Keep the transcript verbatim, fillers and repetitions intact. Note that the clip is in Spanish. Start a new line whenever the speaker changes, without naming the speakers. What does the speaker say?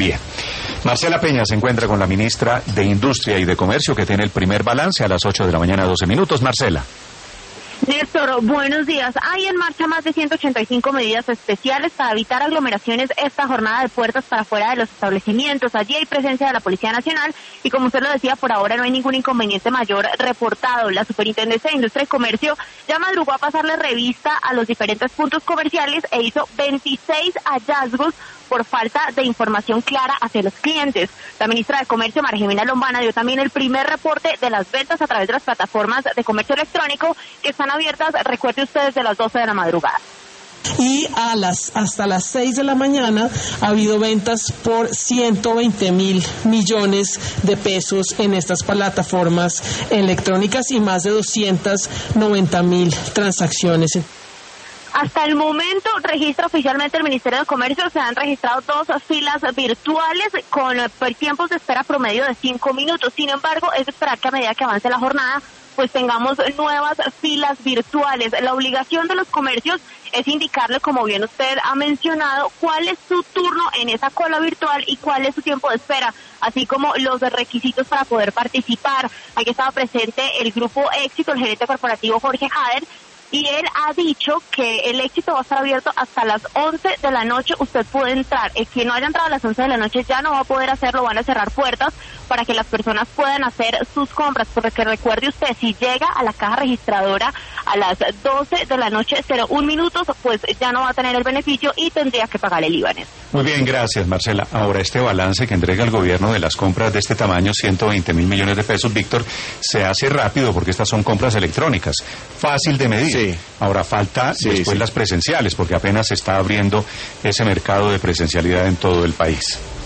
Bien. Marcela Peña se encuentra con la ministra de Industria y de Comercio, que tiene el primer balance a las ocho de la mañana, doce minutos. Marcela.
Néstor, buenos días. Hay en marcha más de ciento ochenta y cinco medidas especiales para evitar aglomeraciones esta jornada de puertas para fuera de los establecimientos. Allí hay presencia de la Policía Nacional y, como usted lo decía, por ahora no hay ningún inconveniente mayor reportado. La Superintendencia de Industria y Comercio ya madrugó a pasarle revista a los diferentes puntos comerciales e hizo veintiséis hallazgos por falta de información clara hacia los clientes. La ministra de Comercio, María Jimena Lombana, dio también el primer reporte de las ventas a través de las plataformas de comercio electrónico que están abiertas, recuerde usted, desde las doce de la madrugada.
Y a las hasta las seis de la mañana ha habido ventas por ciento veinte mil millones de pesos en estas plataformas electrónicas y más de doscientas noventa mil transacciones.
Hasta el momento, registra oficialmente el Ministerio de Comercio, se han registrado dos filas virtuales con tiempos de espera promedio de cinco minutos. Sin embargo, es de esperar que a medida que avance la jornada, pues tengamos nuevas filas virtuales. La obligación de los comercios es indicarle, como bien usted ha mencionado, cuál es su turno en esa cola virtual y cuál es su tiempo de espera, así como los requisitos para poder participar. Aquí estaba presente el Grupo Éxito, el gerente corporativo Jorge Jader, y él ha dicho que el Éxito va a estar abierto hasta las once de la noche. Usted puede entrar. El que no haya entrado a las once de la noche ya no va a poder hacerlo. Van a cerrar puertas para que las personas puedan hacer sus compras. Porque recuerde usted, si llega a la caja registradora a las doce de la noche, cero un minutos, pues ya no va a tener el beneficio y tendría que pagar el I V A.
Muy bien, gracias, Marcela. Ahora, este balance que entrega el gobierno de las compras de este tamaño, ciento veinte mil millones de pesos, Víctor, se hace rápido porque estas son compras electrónicas. Fácil de medir. Sí. Ahora falta sí, después sí. las presenciales, porque apenas se está abriendo ese mercado de presencialidad en todo el país.